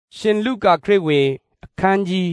ရှင်လုကာခရစ်ဝင်အခန်းကြီး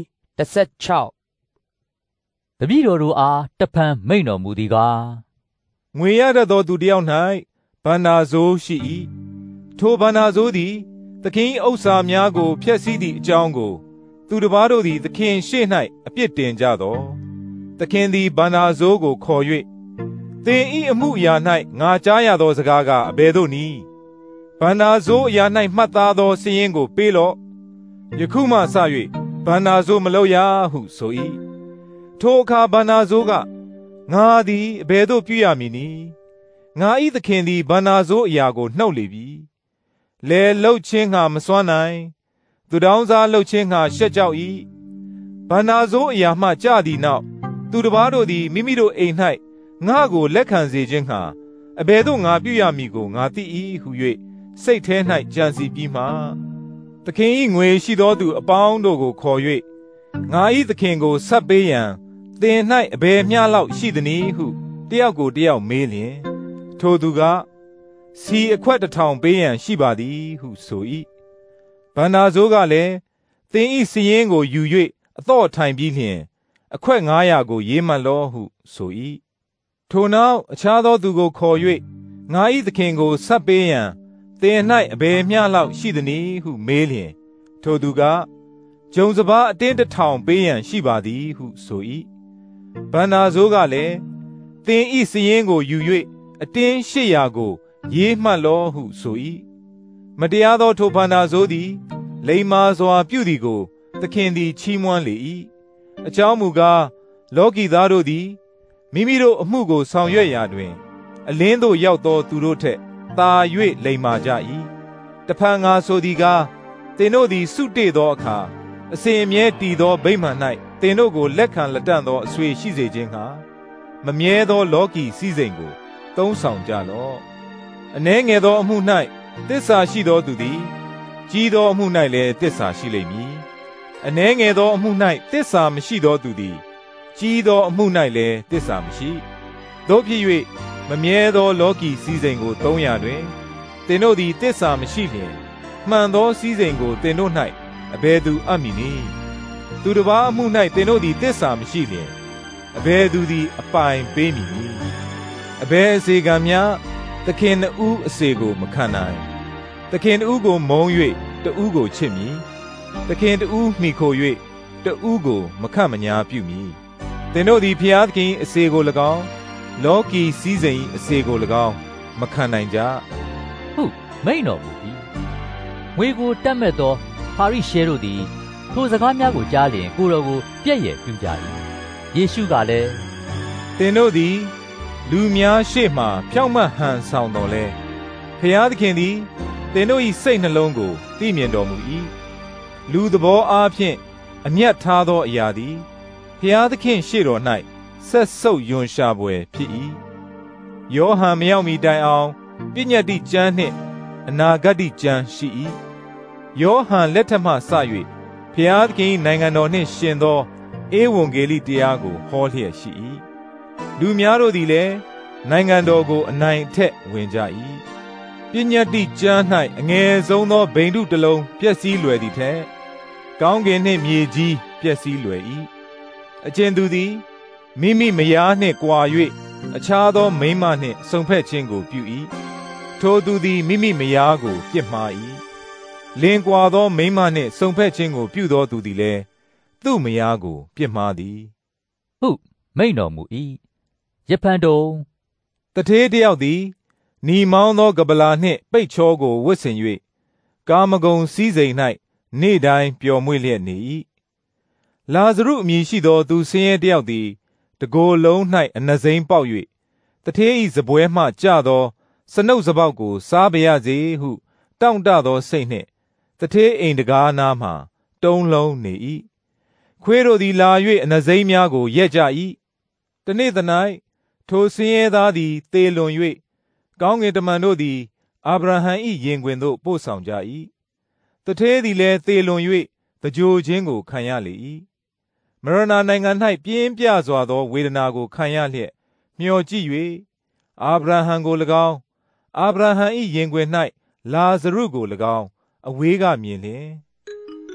16 တပည့်တော်တို့အားတဖန်မိန့်တော်မူသည်ကားငွေရတတ်သောသူတစ်ယောက်၌ဘဏ္ဍာစိုးရှိ၏ထိုဘဏ္ဍာစိုးသည်သခင်ဥစ္စာများကိုဖျက်ဆီးသည့်အကြောင်းကိုသူတစ်ပါးတို့သည်သခင်ရှေ့၌အပြစ်တင်ကြသောသခင်သည်ဘဏ္ဍာစိုးကိုခေါ်၍သင်၏အမှုအရာ၌ငါကြားရသောစကားကအဘယ်သို့နည်းဘဏ္ဍာစိုးအရာ၌မှတ်သားသောစာရင်းကိုပေးလော့ယခုမှစ၍ဘဏ္ဍာစိုးမလုပ်ရဟုဆို၏ထိုအခါဘဏ္ဍာစိုးကငါသည်အဘယ်သို့ပြုရမည်နည်းငါ၏သခင်သည်ဘဏ္ဍာစိုးအရာကိုနှုတ်လေပြီလဲလှုပ်ခြင်းငှာမစွမ်းနိုင်သူတောင်းစားလှုပ်ခြင်းငှာရှက်ကြောက်၏ဘဏ္ဍာစိုးအရာမှကြသည့်နောက်သူတစ်ပါးတို့သည်မိမိတို့အိမ်၌ငါကိုလက်ခံစေခြင်းငှာအဘယ်သို့ငါပြုရမည်ကိုငါသိ၏ဟု၍စိတ်ထဲ၌ကြံစီပြီးမှသခင်၏ငွေရှိသောသူအပေါင်းတို့ကိုခေါ်၍ငါ၏သခင်ကိုဆက်ပေးရန်သင်၌အဘယ်မျှလောက်ရှိသနည်းဟုတယောက်ကိုတယောက်မေးလျင်ထိုသူကစီအခွက်1000ပေးရန်ရှိပါသည်ဟုဆို၏ဘဏ္ဍာစိုးကလည်းသင်၏စည်ရင်းကိုယူ၍အတော့ထိုင်ပြီးလျှင်အခွက်900ကိုရေးမှတ်လောဟုဆို၏ထိုနောက်အခြားသောသူကိုခေါ်၍ငါ၏သခင်ကိုဆက်ပေးရန်သင်၌အဘယ်မျှလောက်ရှိသနည်းဟုမေးလျင်ထိုသူကဂျုံစပါးအတင်း1000ပေးရန်ရှိပါသည်ဟုဆို၏ဘဏ္ဍာစိုးကလည်းသင်၏စည်ရင်းကိုယူ၍အတင်း800ကိုရေးမှတ်လောဟုဆို၏မတရားသောထိုဘဏ္ဍာစိုးသည်လိမ္မာစွာပြုသည်ကိုသခင်သည်ချီးမွမ်းလေ၏အကြောင်းမူကားလောကီသားတို့သည်မိမိတို့အမှုကိုဆောင်ရွက်ရာတွင်အလင်းသို့ရောက်သောသူတို့ထက်သာ၍လိမ္မာကြ၏တဖန်ငါဆိုသည်ကားသင်တို့သည်စုတေ့သောအခါအစဉ်အမြဲတည်သောဗိမာန်၌သင်တို့ကိုလက်ခံလက်တန့်သောအဆွေရှိစေခြင်းဟာမမြဲသောလောကီစည်းစိမ်ကိုသုံးဆောင်ကြလော့အနည်းငယ်သောအမှု၌သစ္စာရှိသောသူသည်ကြီးသောအမှု၌လည်းသစ္စာရှိလိမ့်မည်အနည်းငယ်သောအမှု၌သစ္စာမရှိသောသူသည်ကြီးသောအမှု၌လည်းသစ္စာမရှိသို့ဖြစ်၍မမြဲသောလောကီစည်းစိမ်ကိုသုံးရာတွင်သင်တို့သည်သစ္စာမရှိလျင်မှန်သောစည်းစိမ်ကိုသင်တို့၌အဘယ်သူအပ်မည်နည်းသူတစ်ပါးအမှု၌သင်တို့သည်သစ္စာမရှိလျင်အဘယ်သူသည်အပိုင်ပေးမည်နည်းအဘယ်အစေခံများသခင်နှစ်ဦးအစေကိုမခံနိုင်သခင်တစ်ဦးကိုမုန်း၍တဦးကိုချစ်မည်သခင်တစ်ဦးမှီခို၍တဦးကိုမခန့်မညာပြုမည်သင်တို့သည်ဖျားသခင်အစေကို၎င်းလောကီစည်းစိမ်အစေကို၎င်းမခံနိုင်ကြဟုမိန့်တော်မူ၏ငွေကိုတတ်မဲ့သောပါရိရှဲတို့သည်ထိုစကားများကိုကြားလျင်ကိုယ်တော်ကိုပြည့်ရပြုကြ၏ယေရှုကလည်းသင်တို့သည်လူများရှေ့မှဖြောင့်မတ်ဟန်ဆောင်တော်လဲဖျားသခင်သည်သင်တို့၏စိတ်နှလုံးကိုသိမြင်တော်မူ၏လူသဘောအားဖြင့်အမျက်ထားသောအရာသည်ဖျားသခင်ရှေ့တော်၌ဆက်ဆုပ်ယွန်ရှာပွေဖြစ်၏ယောဟန်မရောက်မီတိုင်အောင်ပညတ္တိကျမ်းနှင့်အနာဂတ္တိကျမ်းရှိ၏ယောဟန်လက်ထက်မှစ၍ဖျားသခင်နိုင်ငံတော်နှင့်ရှင်သောဧဝံဂေလိတရားကိုဟောလျက်ရှိ၏လူများတို့သည်လည်းနိုင်ငံတော်ကိုအနိုင်အထက်ဝင်ကြ၏ပညတ္တိကျမ်း၌အငယ်ဆုံးသောဗိန္ဓုတစ်လုံးပျက်စီးလွယ်သည်ထက်ကောင်းကင်နှင့်မြေကြီးပျက်စီးလွယ်၏အကျဉ်သူသည်မိမိမယားနှင့်ကွာ၍အခြားသောမိန်းမနှင့်စုံဖက်ခြင်းကိုပြု၏ထိုသူသည်မိမိမယားကိုပြစ်မှား၏လင်ကွာသောမိန်းမနှင့်စုံဖက်ခြင်းကိုပြုသောသူသည်လည်းသူ့မယားကိုပြစ်မှားသည်ဟုမိန့်တော်မူ၏ယဖန်တုံတထေးတယောက်သည်နီမောင်းသောကပလာနှင့်ပိတ်ချောကိုဝတ်ဆင်၍ကာမဂုဏ်စည်းစိမ်၌နေ့တိုင်းပျော်မွေ့လျက်နေ၏လာဇရုအမည်ရှိသောသူဆင်းရဲတယောက်သည်တကိုယ်လုံး၌အနစိမ်းပေါက်၍တထေး၏စပွဲမှကျသောစနုပ်စပေါက်ကိုစားပါရစေဟုတောင့်တသောစိတ်နှင့်တထေးအိမ်တကားနားမှတုံးလုံးနေ၏ခွေးတို့သည်လာ၍အနစိမ်းများကိုရက်ကြ၏တနေ့သ၌ထိုဆင်းရဲသားသည်သေလွန်၍ကောင်းကင်တမန်တို့သည်အာဗြဟံ၏ရင်ခွင်သို့ပို့ဆောင်ကြ၏တထေးသည်လည်းသေလွန်၍တကြိုခြင်းကိုခံရလေ၏မရဏနိုင်ငံ၌ပြင်းပြစွာသောဝေဒနာကိုခံရလျက်မျှော်ကြည့်၍အာဗြဟံကို၎င်းအာဗြဟံ၏ရင်ခွင်၌လာဇရုကို၎င်းအဝေးကမြင်လျင်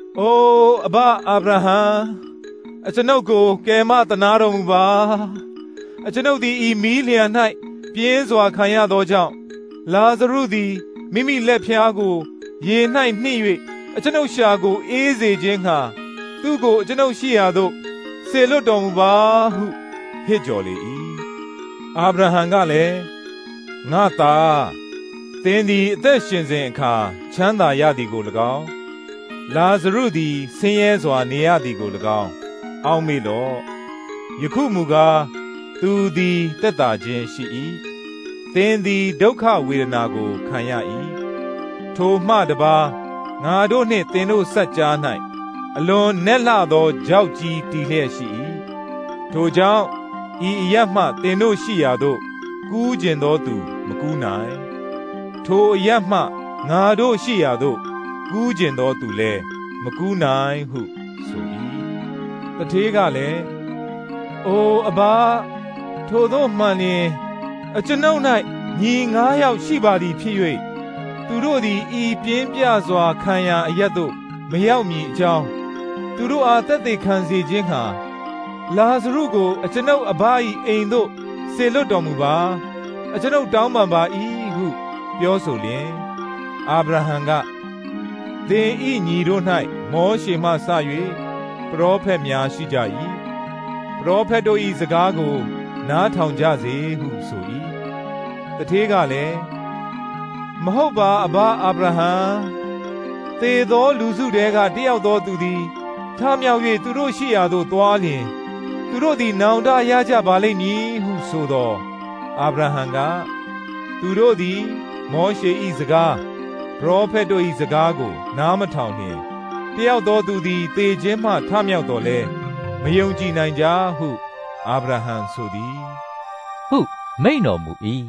အိုးအဘအာဗြဟံအကျွန်ုပ်ကိုကယ်မသနာတော်မူပါအကျွန်ုပ်သည်ဤမီးလျံ၌ပြင်းစွာခံရသောကြောင့်လာဇရုသည်မိမိလက်ဖျားကိုရေ၌နှိမ့်၍အကျွန်ုပ်ရှာကိုအေးစေခြင်းငှာသူ့ကိုအကျွန်ုပ်ရှိရာသို့ဆေလွတ်တော်မူပါဟုဟစ်ကြော်လေ၏အာဗြဟံကလည်းငါသားသင်သည်အသက်ရှင်စဉ်အခါချမ်းသာရသည်ကို၎င်းလာဇရုသည်ဆင်းရဲစွာနေရသည်ကို၎င်းအောက်မေ့လော့ယခုမူကားသူသည်သက်သာခြင်းရှိ၏သင်သည်ဒုက္ခဝေဒနာကိုခံရ၏ထိုမှတပါးငါတို့နှင့်သင်တို့စัจ जा ၌အလွန်နက်လှသောကြောက်ကြီးတည်လျက်ရှိ၏ထိုကြောင့်ဤအရပ်မှသင်တို့ရှိရာသို့ကူးကျင်သောသူမကူးနိုင်ထိုအရပ်မှငါတို့ရှိရာသို့ကူးကျင်သောသူလည်းမကူးနိုင်ဟုဆို၏တထေးကလည်းအိုအဘထိုသို့မှန်လျင်အကျွန်ုပ်၌ညီ9 ယောက်ရှိပါသည်ဖြစ်၍သူတို့သည်ဤပြင်းပြစွာခံရာအရပ်သို့မရောက်မည်အကြောင်းသူတို့အားသက်သေခံစေခြင်းဟာလာဇရုကိုအကျွန်ုပ်အဘ၏အိမ်သို့ဆေလွတ်တော်မူပါအကျွန်ုပ်တောင်းပန်ပါ၏ဟုပြောဆိုလျင်အာဗြဟံကသင်ဤညီတို့၌မောရှေမှစ၍ပရောဖက်များရှိကြ၏ပရောဖက်တို့၏စကားကိုနားထောင်ကြစေဟုဆို၏တထေးကလည်းမဟုတ်ပါအဘအာဗြဟံသေသောလူစုတဲကတယောက်သောသူသည်ထမြောက်၍သူတို့ရှိရာသို့သွားလျင်သူတို့သည်နောင်တရကြပါလိမ့်မည်ဟုဆိုသောအာဗြဟံကသူတို့သည်မောရှေ၏စကားပရောဖက်တို့၏စကားကိုနားမထောင်လျင်တယောက်သောသူသည်သေခြင်းမှထမြောက်တော်လဲမယုံကြည်နိုင်ကြဟုအာဗြဟံဆိုသည်ဟုမိန့်တော်မူ၏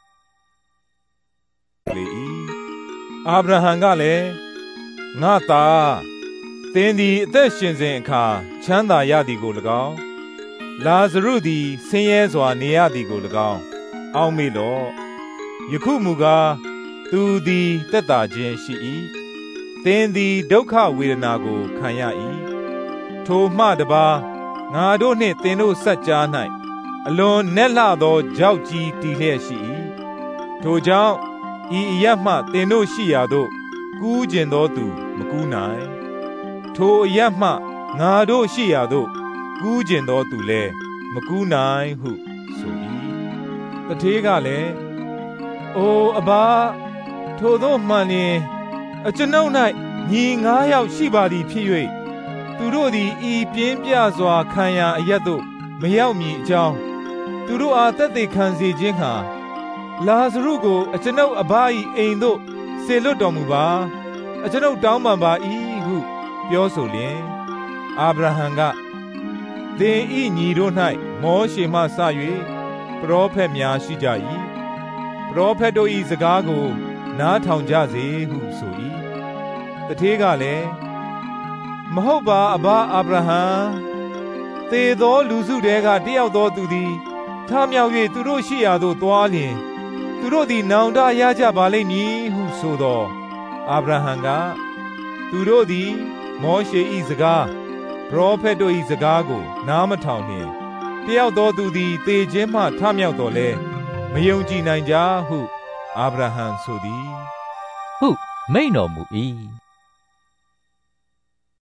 အာဗြဟံကလည်းငါသားသင်သည်အသက်ရှင်စဉ်အခါချမ်းသာရသည်ကို၎င်းလာဇရုသည်ဆင်းရဲစွာနေရသည်ကို၎င်းအောက်မေ့လော့ယခုမူကားသူသည်သက်သာခြင်းရှိ၏သင်သည်ဒုက္ခဝေဒနာကိုခံရ၏ထိုမှတပါးငါတို့နှင့်သင်တို့စัจ जा ၌အလွန်နက်လှသောကြောက်ကြီးတည်လျက်ရှိ၏ထိုကြောင့်ဤအရပ်မှသင်တို့ရှိရာသို့ကူးကျင်သောသူမကူးနိုင်ထိုအရပ်မှငါတို့ရှိရာသို့ကူးကျင်သောသူလည်းမကူးနိုင်ဟုဆို၏တထေးကလည်းအိုအဘထိုသို့မှန်လျင်အကျွန်ုပ်၌ညီ9 ယောက်ရှိပါသည်ဖြစ်၍သူတို့သည်ဤပြင်းပြစွာခံရာအရပ်သို့မရောက်မည်အကြောင်းသူတို့အားသက်သေခံစေခြင်းဟာလာဇရုကိုအကျွန်ုပ်အဘ၏အိမ်သို့ဆေလွတ်တော်မူပါအကျွန်ုပ်တောင်းပန်ပါ၏ဟုပြောဆိုလျင်အာဗြဟံကသင်ဤညီတို့၌မောရှေမှစ၍ပရောဖက်များရှိကြ၏ပရောဖက်တို့၏စကားကိုနားထောင်ကြစေဟုဆို၏တထေးကလည်းမဟုတ်ပါအဘအာဗြဟံသေသောလူစုတဲကတယောက်သောသူသည်ထမြောက်၍သူတို့ရှိရာသို့သွားလျင်သူတို့သည်နောင်တရကြပါလိမ့်မည်ဟုဆိုသောအာဗြဟံကသူတို့သည်မောရှေ၏စကားပရောဖက်တို့၏စကားကိုနားမထောင်လျင်တယောက်သောသူသည်သေခြင်းမှထမြောက်တော်လဲမယုံကြည်နိုင်ကြဟုအာဗြဟံဆိုသည်ဟုမိန့်တော်မူ၏